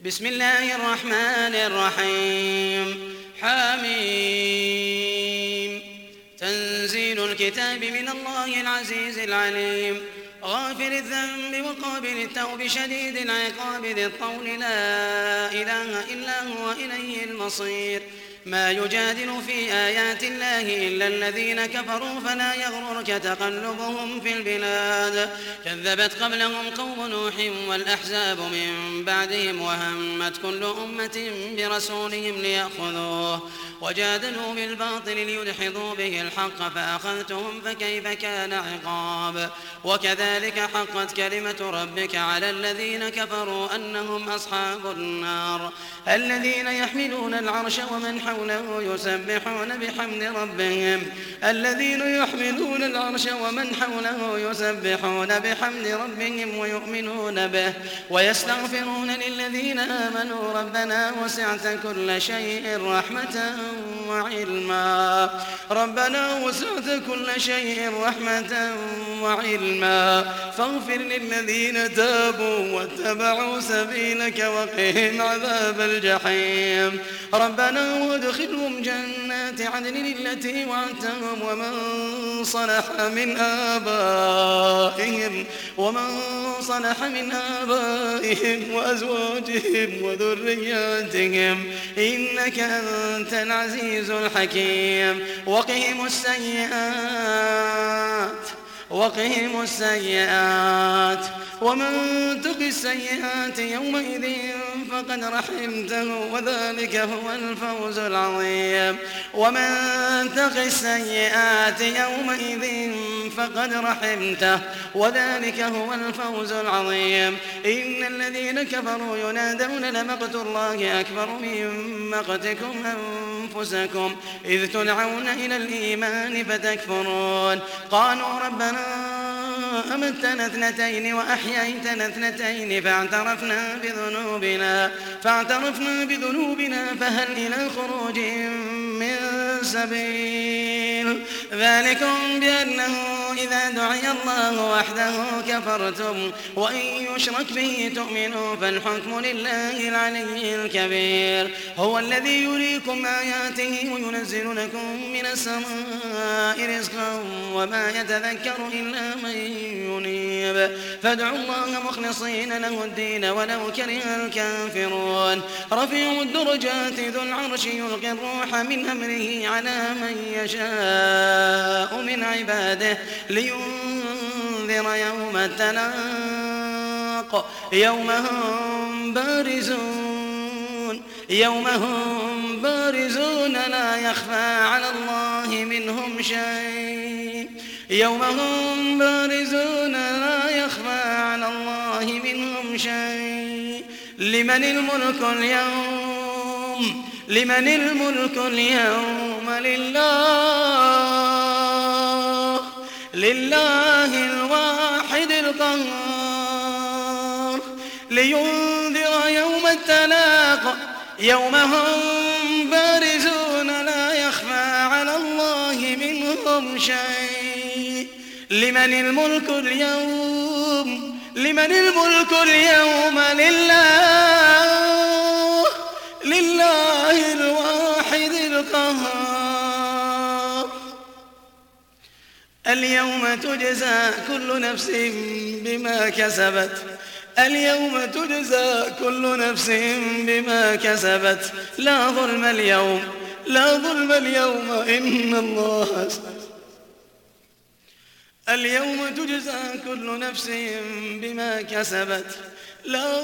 بسم الله الرحمن الرحيم. حميم. تنزيل الكتاب من الله العزيز العليم، غافر الذنب وقابل التوب شديد العقاب ذي الطول لا إله إلا هو إليه المصير. ما يجادل في آيات الله إلا الذين كفروا فلا يغررك تقلبهم في البلاد. كذبت قبلهم قوم نوح والأحزاب من بعدهم وهمت كل أمة برسولهم ليأخذوه وجادلوا بالباطل ليدحضوا به الحق فأخذتهم فكيف كان عقاب. وكذلك حقت كلمة ربك على الذين كفروا أنهم أصحاب النار. الذين يحملون العرش ومن حوله يسبحون بحمد ربهم ويؤمنون به ويستغفرون للذين آمنوا ربنا وسعت كل شيء رحمة وعلما فاغفر للذين تابوا واتبعوا سبيلك وقهم عذاب الجحيم. ربنا وادخلهم جنات عدن التي وعدتهم ومن صلح من آبائهم وأزواجهم وذرياتهم إنك أنت العزيز الحكيم. وقهم السيئات ومن تق السيئات يومئذ فقد رحمته وذلك هو الفوز العظيم. إن الذين كفروا ينادون لمقت الله أكبر من مقتكم أنفسكم إذ تدعون إلى الإيمان فتكفرون. قالوا ربنا أمتنا اثنتين وأحييتنا اثنتين فاعترفنا بذنوبنا فهل إلى خروج من سبيل. ذلكم بأنه إذا دعي الله وحده كفرتم وإن يشرك به تؤمنوا فالحكم لله العلي الكبير. هو الذي يريكم آياته وينزل لكم من السماء رزقا وما يتذكر إلا من ينيب فادعوا الله مخلصين له الدين ولو كره الكافرون. رفيع الدرجات ذو العرش يلقي الروح من أمره على من يشاء من عباده لينذر يوم التلاق يوم هم بارزون لا يخفى على الله منهم شيء. لمن الملك اليوم لله الواحد القهار. لينذر يوم التلاق يوم هم بارزون لا يخفى على الله منهم شيء. لمن الملك اليوم لله الواحد القهار. اليوم تجزى كل نفس بما كسبت لا ظلم اليوم إن الله اليوم تجزى كل نفس بما كسبت لا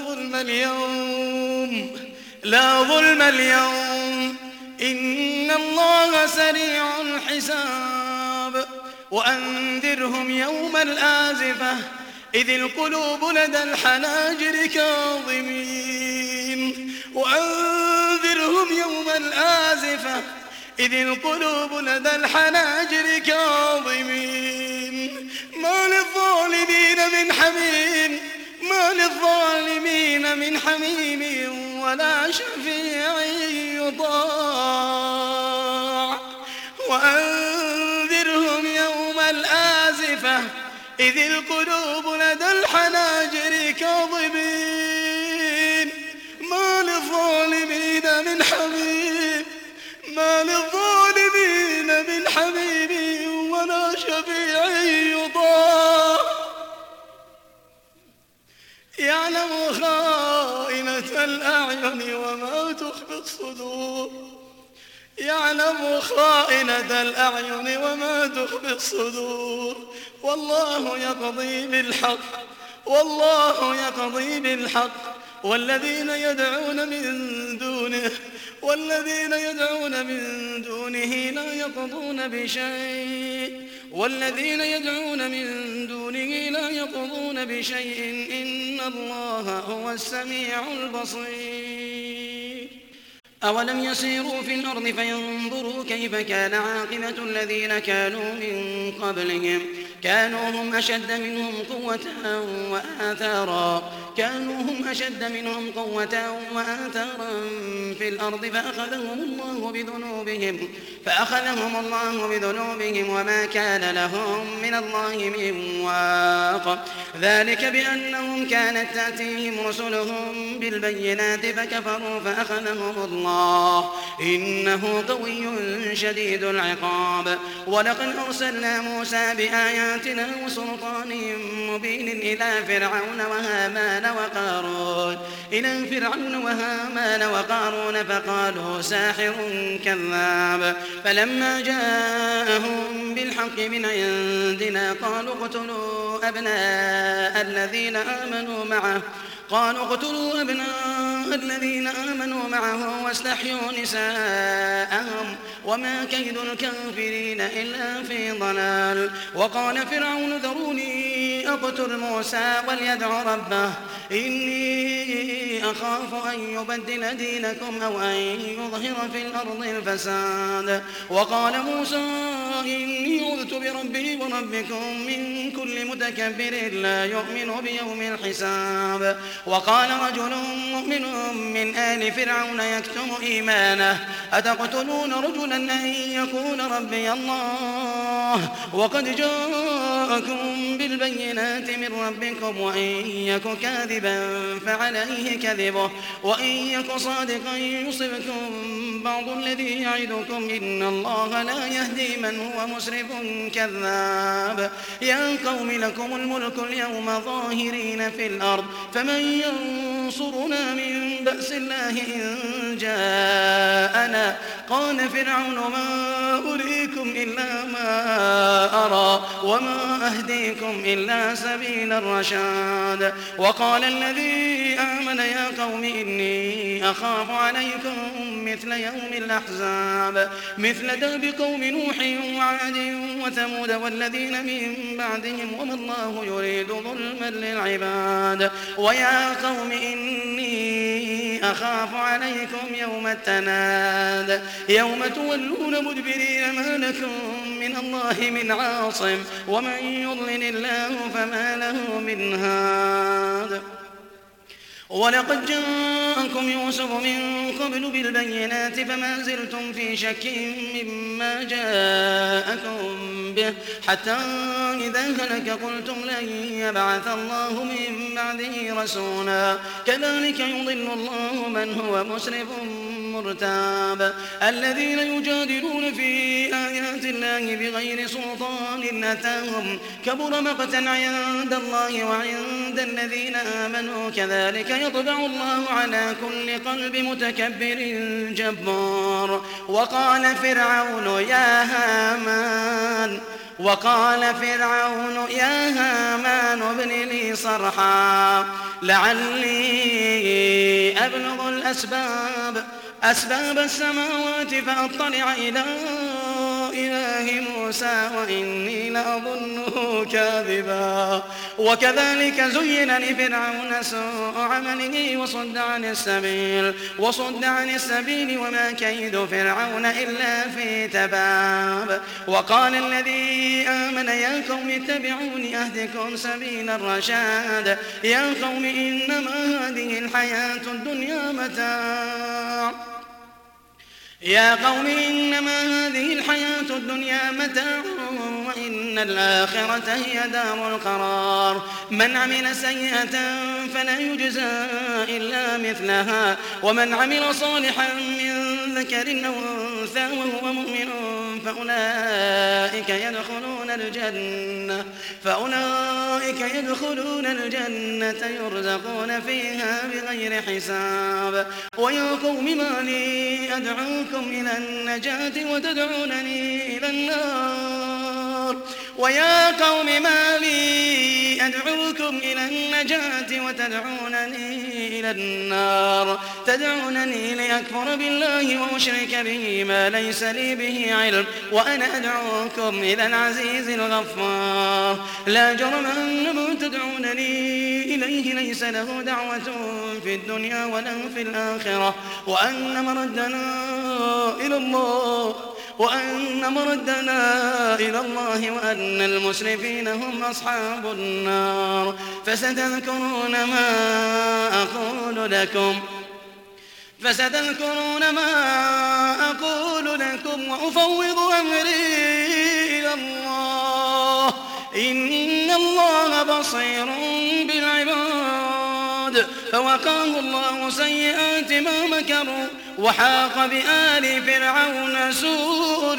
ظلم اليوم إن الله سريع الحساب. وأنذرهم يوم الآزفة إذ القلوب لدى الحناجر كاظمين ما للظالمين من حميم ولا شفيع يطاع. وأنذرهم يوم الآزفة إذ القلوب لدى الحناجر كاظمين ما الأعين وما تخفي الصدور يعلم خائنة الأعين وما تخفي الصدور والله يقضي بالحق والذين يدعون من دونه لا يقضون بشيء إن الله هو السميع البصير. أولم يسيروا في الأرض فينظروا كيف كان عاقبة الذين كانوا من قبلهم كانوا هم أشد منهم قوة وآثارا في الأرض فأخذهم الله بذنوبهم وما كان لهم من الله من واق ذلك بأنهم كانت تأتيهم رسلهم بالبينات فكفروا فأخذهم الله إنه قوي شديد العقاب. ولقد أرسلنا موسى بآياتنا وسلطان مبين إلى فرعون وهامان وقارون فقالوا ساحر كذاب فلما جاءهم بالحق من عندنا قالوا اقتلوا أبناء الذين آمنوا معه واستحيوا نساءهم وما كيد الكافرين إلا في ضلال. وقال فرعون ذروني أقتل موسى وليدع ربه إني أخاف أن يبدل دينكم أو أن يظهر في الأرض الفساد. وقال موسى إني عذت بربي وربكم من كل متكبر لا يؤمن بيوم الحساب. وقال رجل مؤمن من آل فرعون يكتم إيمانه أتقتلون رجلا أن يقول ربي الله وقد جاءكم بالبينات من ربكم وإن يك كاذبا فعليه كذبه وإن يك صادقا يصبكم بعض الذي يعدكم إن الله لا يهدي من هو مسرف كذاب. يا قوم لكم الملك اليوم ظاهرين في الأرض فمن ينصرنا من بأس الله إن جاءنا. قال فرعون ما أريكم إلا ما أرى وما أهديكم إلا سبيل الرشاد. وقال الذي آمن يا قوم إني أخاف عليكم مثل يوم الأحزاب مثل داب قوم نوح وعاد وثمود والذين من بعدهم وما الله يريد ظلما للعباد. ويا قوم إني أخاف عليكم يوم التناد يوم تولون مدبرين ما لكم من الله من عاصم ومن يضلل الله فما له من هاد. ولقد جاءكم يوسف من قبل بالبينات فما زلتم في شك مما جاءكم به حتى إذا هلك قلتم لن يبعث الله من بعده رسولا كذلك يضل الله من هو مسرف مرتاب. الذين يجادلون في آيات الله بغير سلطان أتاهم كبر مقتا عند الله وعند الذين آمنوا كذلك يطبع الله على كل قلب متكبر جبار. وقال فرعون يا هامان ابن لي صرحا لعلي أبلغ أسباب السماوات فأطلع إلى إله موسى وإني لأظنه كاذبا. وكذلك زين لفرعون سوء عمله وصد عن السبيل وما كيد فرعون إلا في تباب. وقال الذي آمن يا قوم اتبعوني أهدكم سبيل الرشاد. يا قوم إنما هذه الحياة الدنيا متاع وإن إن الآخرة هي دار القرار من عمل سيئة فلا يجزى إلا مثلها ومن عمل صالحا من ذكر أو أنثى وهو مؤمن فأولئك يدخلون الجنة يرزقون فيها بغير حساب ويا قوم ما لي أدعوكم إلى النجاة وتدعونني إلى النار ويا قوم ما لي أدعوكم إلى النجاة وتدعونني إلى النار تدعونني لأكفر بالله وأشرك به ما ليس لي به علم وأنا أدعوكم إلى العزيز الغفار لا جرم أن ما تدعونني إليه ليس له دعوة في الدنيا ولا في الآخرة وأن مردنا إلى الله وأن المسرفين هم أصحاب النار فستذكرون ما أقول لكم وأفوض أمري إلى الله إن الله بصير بالعباد فوقاه الله سيئات ما مكروا وحاق بآل فرعون سوء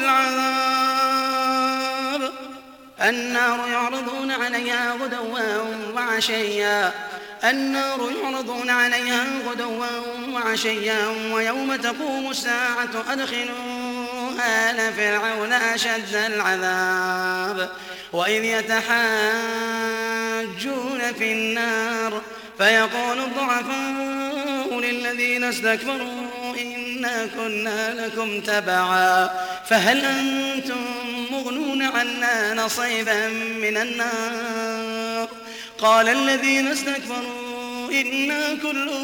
العذاب النار يعرضون عليها غدوا وعشيا ويوم تقوم الساعة أدخلوا آل فرعون أشد العذاب وإذ يتحاجون في النار فيقول الضعفاء للذين استكبروا إنا كنا لكم تبعا فهل أنتم مغنون عنا نصيبا من النار قال الذين استكبروا إنا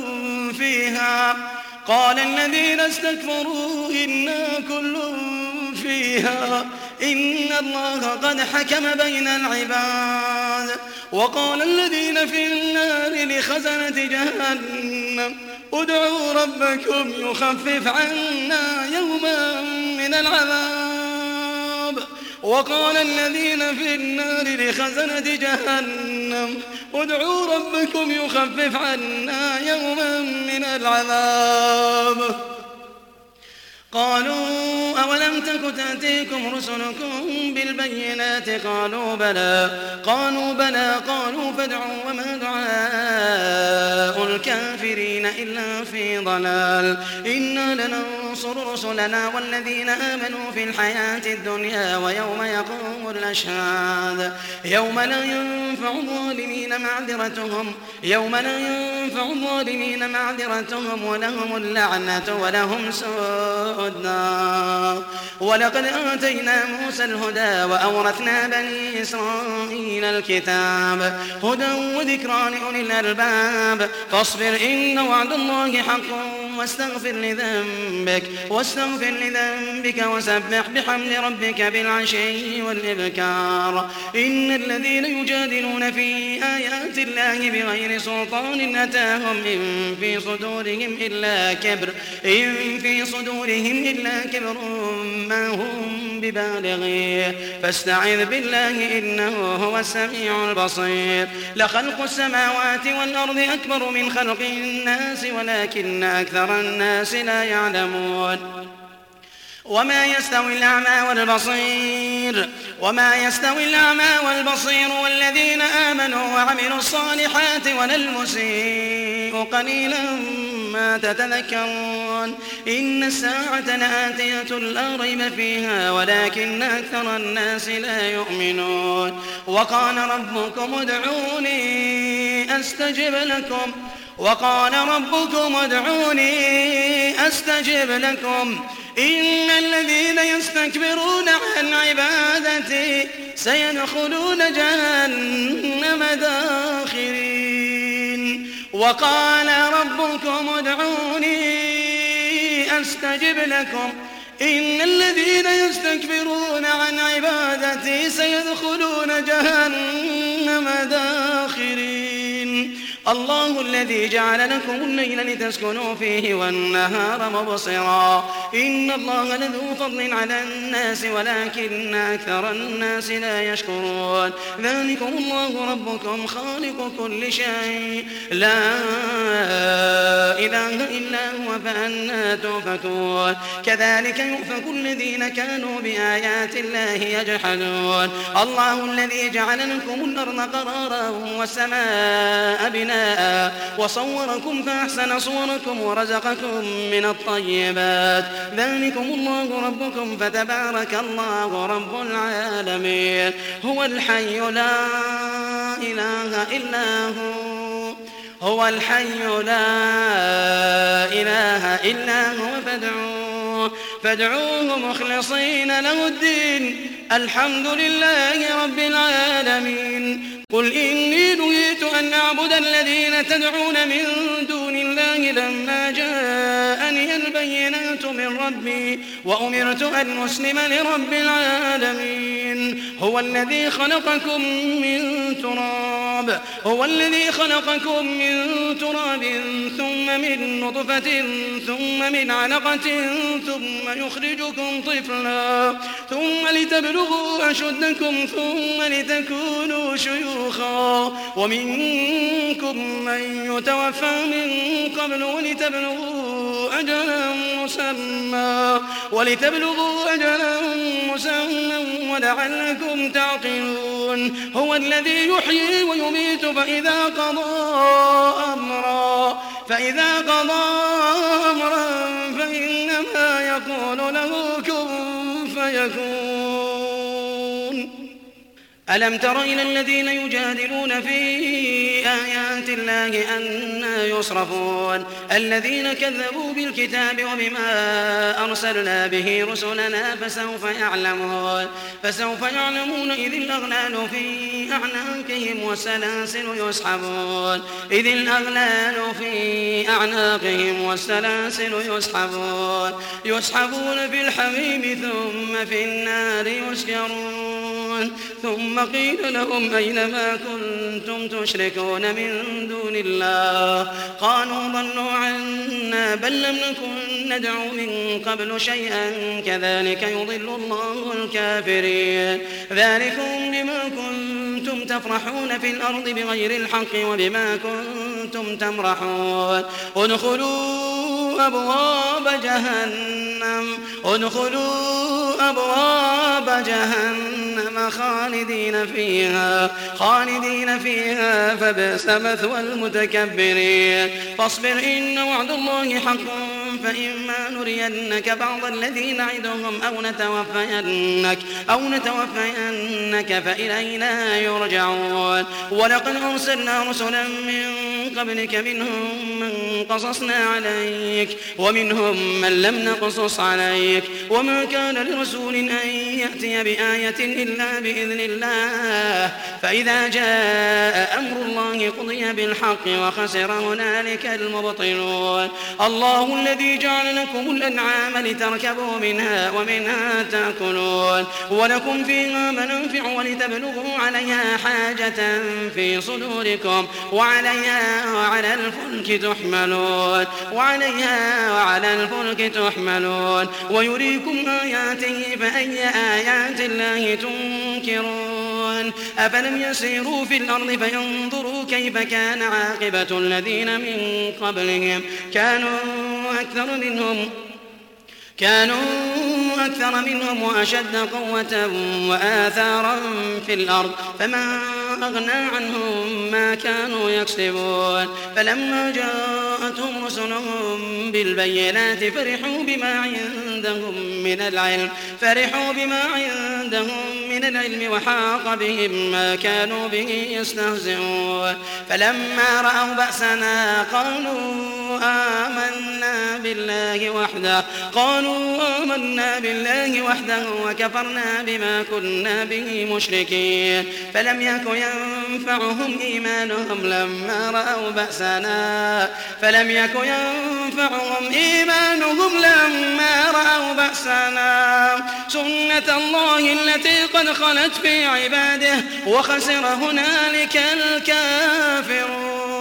كل فيها إن الله قد حكم بين العباد وقال الذين في النار لخزنة جهنم ادعوا ربكم يخفف عنا يوما من العذاب وقال الذين في النار لخزنة جهنم ادعوا ربكم يخفف عنا يوما من العذاب قالوا أولم تك تأتيكم رسلكم بالبينات قالوا بلى قالوا فادعوا وما دعاء الكافرين إلا في ضلال إنا لننصر رسلنا والذين آمنوا في الحياة الدنيا ويوم يقوم الأشهاد يوم لا ينفع الظالمين معذرتهم ولهم اللعنة ولهم سوء الدار ولقد آتينا موسى الهدى وأورثنا بني إسرائيل الكتاب هدى وذكرى لأولي الألباب فاصبر إن وعد الله حق واستغفر لذنبك وسبح بحمد ربك بالعشي والإبكار إن الذين يجادلون في آيات الله بغير سلطان أتاهم إن في صدورهم إلا كبر ما هم ببالغيه فاستعذ بالله إنه هو السميع البصير لخلق السماوات والأرض أكبر من خلق الناس ولكن أكثر الناس لا يعلمون وما يستوي الأعمى والبصير والذين آمنوا وعملوا الصالحات ولا المسيء قليلا ما تتذكرون إن الساعة لآتية لا ريب فيها ولكن أكثر الناس لا يؤمنون وقال ربكم ادعوني أستجب لكم إن الذين يستكبرون عن عبادتي سيدخلون جهنم داخرين وقال ربكم ادعوني أستجب لكم إن الذين يستكبرون عن عبادتي سيدخلون جهنم داخرين الله الذي جعل لكم الليل لتسكنوا فيه والنهار مبصرا إن الله لذو فضل على الناس ولكن أكثر الناس لا يشكرون ذلكم الله ربكم خالق كل شيء لا إله إلا هو فأنى تؤفكون كذلك يؤفك الذين كانوا بآيات الله يجحدون الله الذي جعل لكم الأرض قرارا والسماء بناء وصوركم فأحسن صوركم ورزقكم من الطيبات ذلكم الله ربكم فتبارك الله رب العالمين هو الحي لا إله إلا هو الحي لا إله إلا هو فادعوه مخلصين له الدين الحمد لله رب العالمين قل إني نهيت أن أعبد الذين تدعون من دون الله لما جاءني البينات من ربي وأمرت أن أسلم لرب العالمين هو الذي خلقكم من تراب ثم من نطفة ثم من علقة ثم يخرجكم طفلا ثم لتبلغوا أشدكم ثم لتكونوا شيوخا ومنكم من يتوفى من قبل ولتبلغوا أجلا مسمى ولعلكم تعقلون هو الذي يحيي ويميت فإذا قضى أمرا فإنما يقول له كن فيكون ألم تر إلى الذين يجادلون في آيات الله أنى يصرفون الذين كذبوا بالكتاب وبما أرسلنا به رسلنا فسوف يعلمون إذ الأغلال في أعناقهم والسلاسل يسحبون في الحميم ثم في النار يسجرون ثم قيل لهم أين ما كنتم تشركون من دون الله قالوا ضلوا عنا بل لم نكن ندعو من قبل شيئا كذلك يضل الله الكافرين ذلكم بما كنتم تفرحون في الأرض بغير الحق وبما كنتم تمرحون ادخلوا أبواب جهنم خالدين فيها فبئس مثوى المتكبرين فاصبر إن وعد الله حق فإما نرينك بعض الذي نعدهم أو نتوفينك فإلينا يرجعون ولقد أرسلنا رسلا من قبلك منهم من قصصنا عليك ومنهم من لم نقصص عليك وما كان لرسول أن يأتي بآية إلا بإذن الله فإذا جاء أمر الله قضي بالحق وخسر هنالك المبطلون الله الذي جعل لكم الأنعام لتركبوا منها ومنها تأكلون ولكم فيها منافع ولتبلغوا عليها حاجة في صدوركم وعلى الفلك تحملون ويريكم آياته فأي آيات الله تنكرون أفلم يسيروا في الأرض فينظروا كيف كان عاقبة الذين من قبلهم كانوا أكثر منهم وأشد قوة وآثارا في الأرض فما أغنى عنهم ما كانوا يكسبون فلما جاءتهم رسلهم بالبينات فرحوا بما عندهم من العلم وحاق بهم ما كانوا به يستهزئون فلما رأوا بأسنا قالوا آمنا بالله وحده وكفرنا بما كنا به مشركين فلم يك ينفعهم إيمانهم لما رأوا بأسنا سنة الله التي قد خلت في عباده وخسر هنالك الكافرون